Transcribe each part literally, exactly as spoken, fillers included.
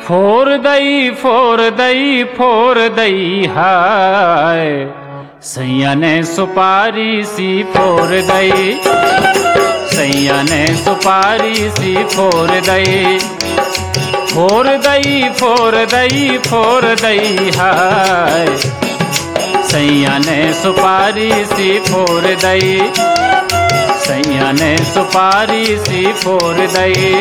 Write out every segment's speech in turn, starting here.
Four दई फोर दई फोर दई हाय, सैया ने सुपारी सी फोर दई, सैया ने सुपारी सी फोर दई। फोर दई फोर दई फोर दई हाय, सैया ने सुपारी सी फोर दई, सैया ने सुपारी सी फोर दई।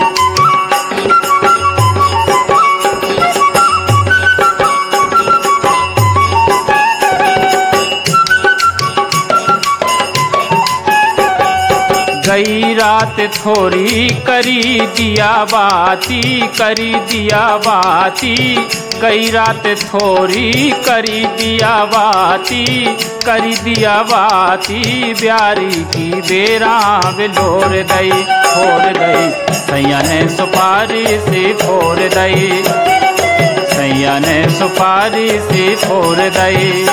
गई रात थोड़ी करी दिया बाती, करी दिया बाती, गई रात थोड़ी करी दिया बाती, करी दिया बाती। ब्यारी की बेरा बिलोर दई फोर दई, सैया ने सुपारी सी फोर दई, सैया ने सुपारी सी फोर दई।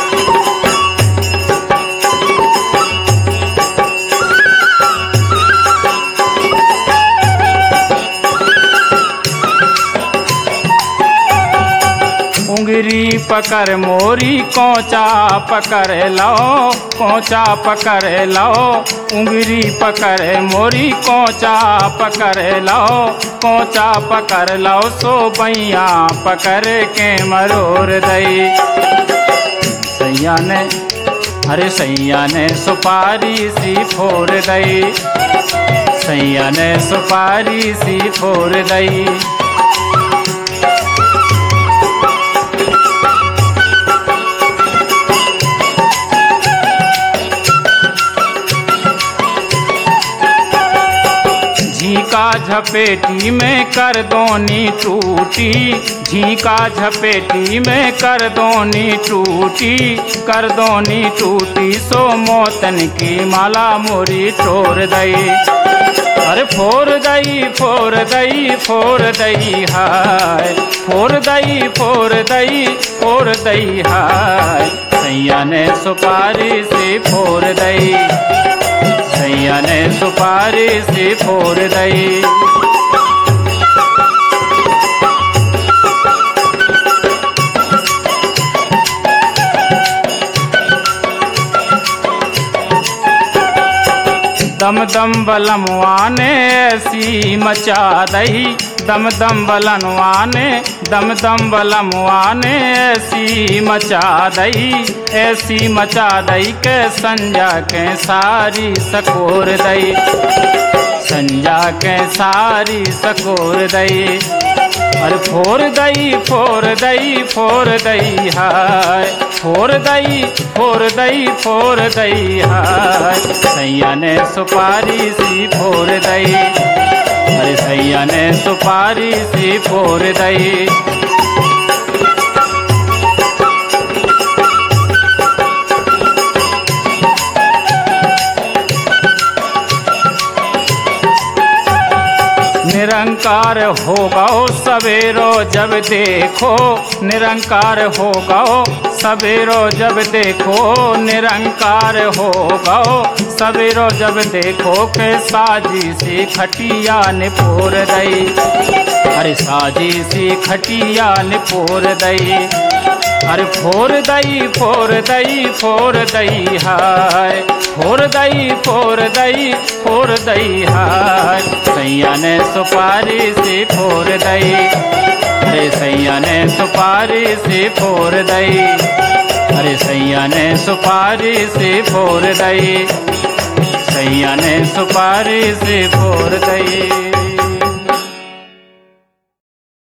उंगली पकड़ मोरी कोचा पकड़ लो, कोचा पकड़ लो, उंगली पकड़ मोरी कोचा पकड़ लो, कोचा पकड़ लो। सो बैया पकड़ के मरोर दई, सैया ने अरे सैया ने सुपारी सी फोर दई, सैया ने सुपारी सी फोर दई। झीका झपेटी में कर दोनी टूटी, झीका झपेटी में कर दोनी टूटी, कर दोनी टूटी। सो मोतन की माला मोरी तोड़ दई, अरे फोर दई फोर दई फोर दई हाय, फोर दई फोर दई फोर दई हाय, सैया ने सुपारी से फोर दई, सैया ने सुपारी से फोर दई। दम दम बलमुआ ने ऐसी मचा दई, दम दम बलनुआ ने, दम दम बलमुआ ने ऐसी मचा दई, ऐसी मचा दई के संजा के सारी सकोर दई, संजा के सारी सकोर दई। अरे फोर दई फोर दई फोर दई हाय, फोर दई फोर दई फोर दई हाय, सैया ने सुपारी सी फोर दई, अरे सैया ने सुपारी सी फोर दई। निरंकार होगा सवेरो जब देखो, निरंकार होगा सवेरो जब देखो, निरंकार होगा सवेरो जब देखो। के साजी सी खटिया ने फोर दई, अरे साजी सी खटिया ने फोर दई, अरे फोर दई फोर दई फोर दई हाय, फोर दई फोर दई फोर दई हाय, सैया ने सुपारी सी फोर दई, अरे सैया ने सुपारी सी फोर दई, अरे सैया ने सुपारी सी फोर दई, सैया ने सुपारी सी फोर दई।